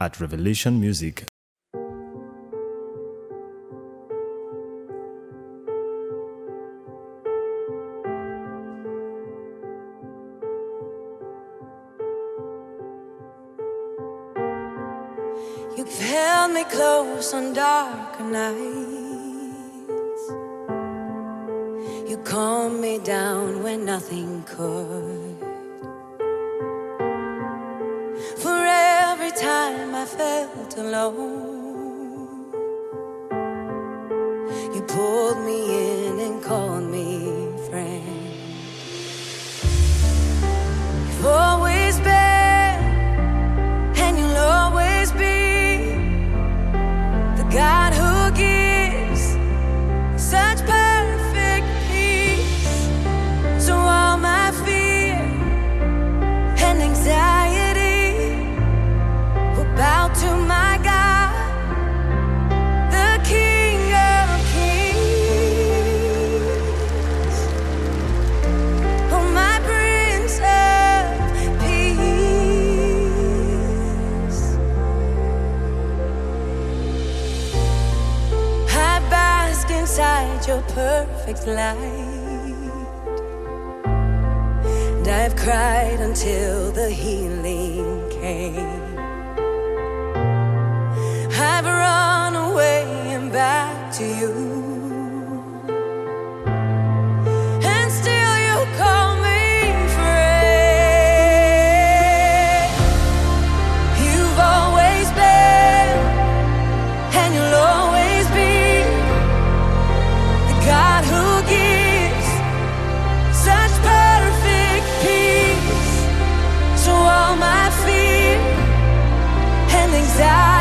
at Revelation Music. You've held me close on dark nights. You calmed me down when nothing could. For every time I felt alone, you pulled me in and called me friend. You've always been, and you'll always be, God who gives such perfect peace. So all my fear and anxiety will bow to my God, the King of Kings, oh my Prince of Peace. Inside your perfect light, and I've cried until the healing came. I've run away and back to you, and still you call me friend. You've always been, and you'll always be, God who gives such perfect peace. So all my fear and anxiety